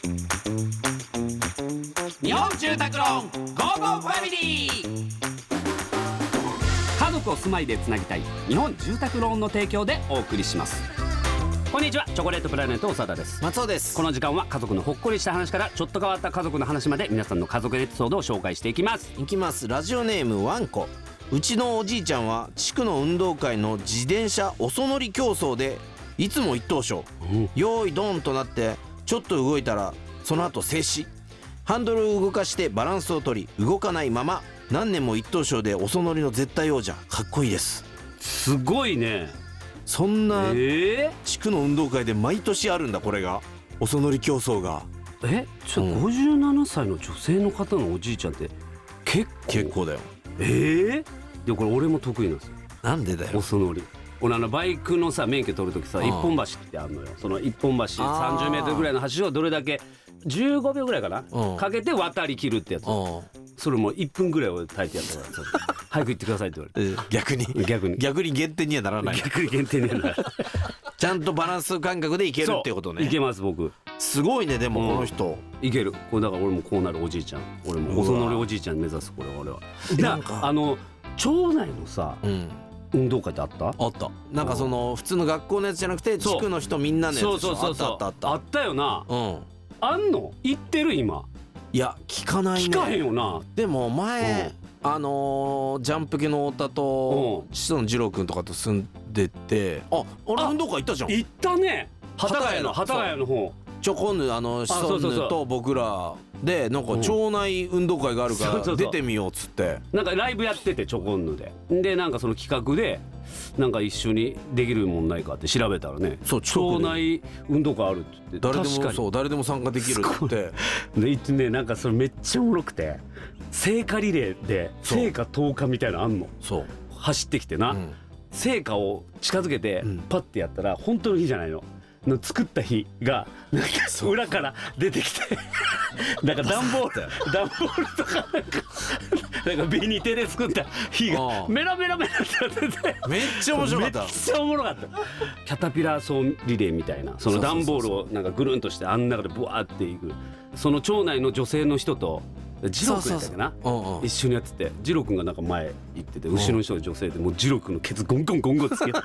日本住宅ローンゴーゴーファミリー。家族を住まいでつなぎたい日本住宅ローンの提供でお送りします。こんにちは、チョコレートプラネット長田です。 松尾です。 この時間は家族のほっこりした話からちょっと変わった家族の話まで皆さんの家族エピソードを紹介していきます。 ラジオネームワンコ。うちのおじいちゃんは地区の運動会の自転車おそ乗り競争でいつも一等賞、用意ドンとなってちょっと動いたらその後静止、ハンドルを動かしてバランスを取り動かないまま何年も一等賞でおそ乗りの絶対王者。かっこいいです。 すごいね。 そんな地区の運動会で毎年あるんだ、これがおそ乗り競争が。 57歳の女性の方のおじいちゃんって結構だよ。 でこれ俺も得意なんですよ。 なんでだよ。 おそ乗り。俺バイクのさ免許取るときさ、一本橋ってあるのよ。その一本橋30メートルぐらいの橋をどれだけ15秒ぐらいかなかけて渡り切るってやつ。それも1分ぐらいを耐えてやったから早く行ってくださいって言われて、逆に減点にはならない。逆に減点にはならない。 ちゃんとバランス感覚でいけるってことね。 いけます。僕すごいね。でもこの人いける。これだから俺もこうなるおじいちゃん。俺もおそ乗りおじいちゃん目指す。これ俺はなんか町内のさ、運動会ってあった？ なんかその普通の学校のやつじゃなくて地区の人みんなのやつ。 あったよな。あんの？行ってる今？ いや聞かないね。 聞かへんよな。 でも前ジャンプ系の太田と父の次郎くんとかと住んでて、俺運動会行ったじゃん。 行ったね。幡ヶ谷の方。 ちょこんぬ子孫と僕らでなんか町内運動会があるから出てみようっつって、 なんかライブやっててちょこんぬでなんかその企画でなんか一緒にできるもんないかって調べたらね、町内運動会あるって言って誰でも参加できるってで言ってね、なんかそれめっちゃおもろくて、聖火リレーで聖火投下みたいなのあんの。走ってきてな、聖火を近づけてパッてやったら本当の火じゃないの作った火がなんか裏から出てきてなんか段ボールとかなんかビニ手で作った火がメラメラメラって出てめっちゃ面白かった。 めっちゃおもろかった。キャタピラー走リレーみたいな、その段ボールをなんかぐるんとしてあん中でブワーっていく、その町内の女性の人とジロ君やったっけな、一緒にやってて、ジロ君がなんか前行ってて後ろの人が女性で、もうジロ君のケツゴンゴンゴンゴンつけて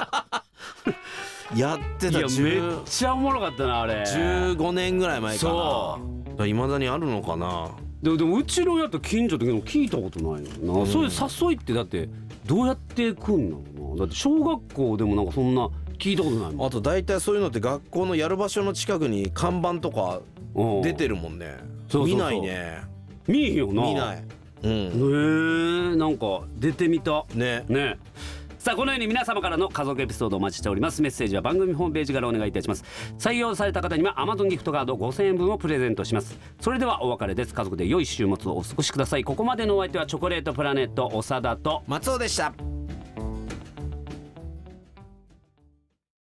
やってた。 いやめっちゃおもろかったなあれ。 15年ぐらい前かな。いまだにあるのかな。 でもうちのやった近所って聞いたことないよな、そういう誘いって。だってどうやって来んのな。だって小学校でもなんかそんな聞いたことないもん。 あと大体そういうのって学校のやる場所の近くに看板とか出てるもんね。見ないね。 見えへんよな。 見ない。 なんか出てみたね。 さあこのように皆様からの家族エピソードをお待ちしております。メッセージは番組ホームページからお願いいたします。採用された方には Amazon ギフトカード5000円分をプレゼントします。それではお別れです。家族で良い週末をお過ごしください。ここまでのお相手はチョコレートプラネット長田と松尾でした。